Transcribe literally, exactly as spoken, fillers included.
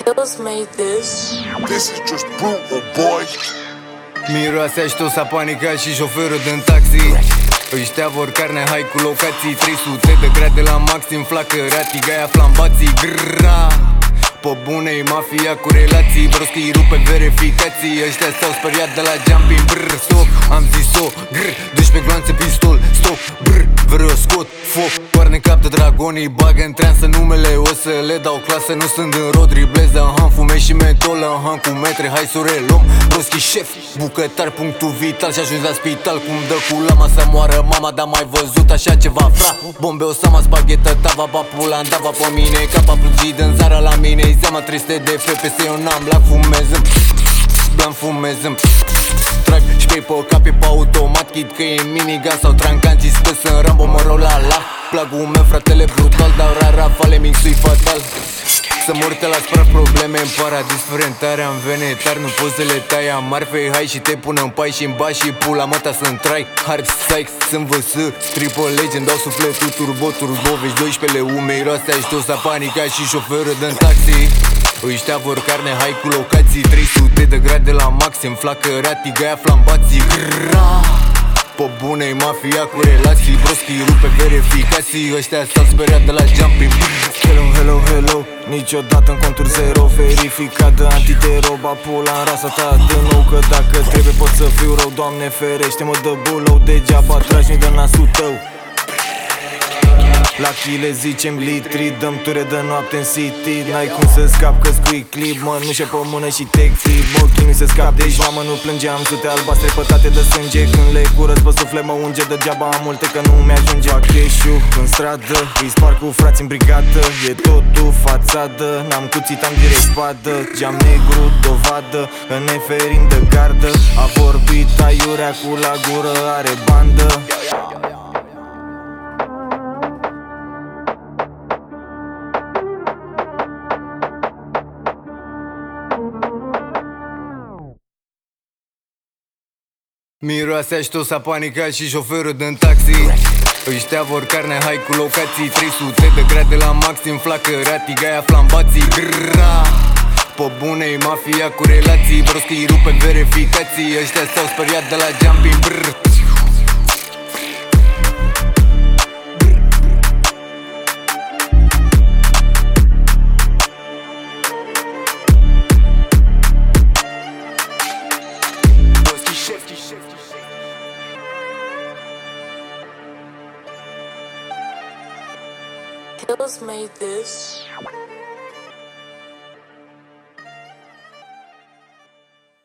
Hills made this. This is just brutal, boy. Miroase aștosa panica și șoferul din taxi. Ăștia vor carne, hai cu locații trei sute de grade la maxim, flacărati, gaia flambații, grrra. Pe bune-i mafia cu relații, broschi rupe verificații. Ăștia s-au speriat de la jumping, brr, stop, am zis-o, grr, doisprezece gloanțe, pistol, stop, brr, vreau scot, foc, toarne cap de dragonii, bagă în treansă numele, o să le dau clasă, nu sunt în rod, dribleză, ham, fume și mentolă, ham cu metre, hai să o reluăm, broschi șef, bucătar, punctul vital și ajungi la spital, cum dă cu lama să moară mama, dar mai văzut așa ceva, fra, bombe, o sama, spaghetă, tava, papula, îndava pe mine, capa plugit în zara la mine. Zeama trei sute de F P S, eu n-am black, fumezăm, blan fumezăm. Trag spray pe capi pe automat, chid că e minigun sau trancan, zi că sunt Rambo, mă rog la la. Plagul meu, fratele brutal, dau rara fale, mixui fatal. Să mor te las praf, probleme în paradis, frentare am venetar, nu poți să le tai, am marfei, hai și te pun în pai și-n ba și pula măta să-mi trai. Hard psych, sunt V S, triple legend, dau sufletul, turbo, turbo, vezi doisprezece umei, roase, aștosa panica și șoferul din taxi. Ăștia vor carne, hai cu locații, trei sute de grade la maxim, flacărati, gaia flambații, grrra. Pe bune-i mafia cu relații, broschi rupe verificații. Ăștia s-au speriat de la jumping. Hello, hello, hello, niciodată în contur zero, verificat de antitero, ba pula în rasa ta de nou, că dacă trebuie pot să fiu rău, Doamne ferește-mă de bulou, degeaba tragi de nasul tău. La chile zicem litri, dăm ture de noapte în city. N-ai cum să scap că-s quick clip, mă, nu șe pe mână și take tip. Ochii nu se scap, deci mamă nu plângeam, sute albastre pătate de sânge. Când le curăț pe suflet mă unge, degeaba am multe că nu mi-ajunge. Cash-ul în stradă, îi sparg cu frați în brigadă. E totul fațadă, n-am cuțit, am direct spadă. Geam negru, dovadă, în neferim de gardă. A vorbit aiurea cu la gură, are bandă. Miroase aștosa panica și șoferul din taxi. Ăștia vor carne, hai cu locații, trei sute de grade la maxim, flacărati, gaia flambații, grrra. Pe bune-i mafia cu relații, broschi rupe verificații. Ăștia s-au speriat de la jumping, brr. Hills made this.